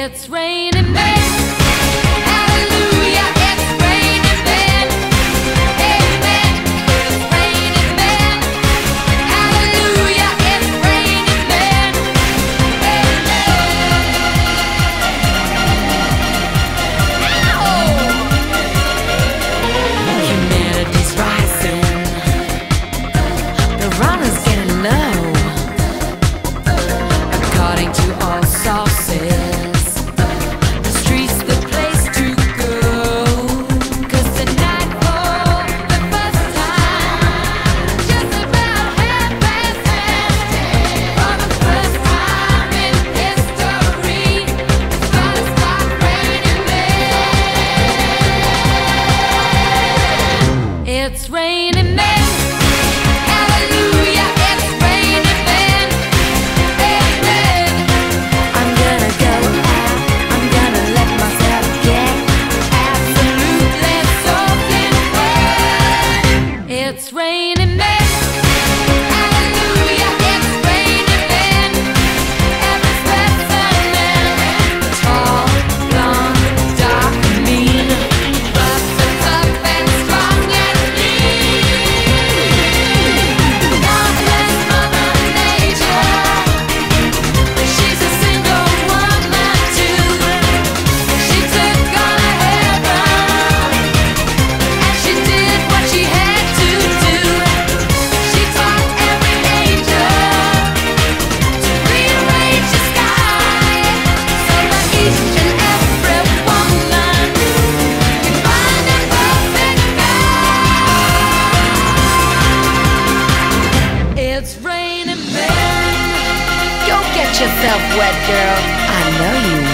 It's raining men. Hallelujah, it's raining men. Amen. It's raining men. Hallelujah, it's raining men. Amen. Humanity's rising. The runner's getting low. According to all sources, the street's the place to go. 'Cause tonight for the first time, just about 10:30, for the first time in history, it's gonna start raining men. It's raining men. Hallelujah, it's raining men. Amen. I'm gonna go out, I'm gonna let myself get absolutely soaking wet. It's raining men. Hallelujah, it's raining men. Every specimen, tall, blonde, dark, mean, but the tough and strong and mean. God bless Mother Nature. She's a single woman too. She took on a heaven, and she did what she had to do. She taught every angel to rearrange the sky, so that each and every woman can find a perfect guy. It's raining men. Go get yourself wet, girl. I know you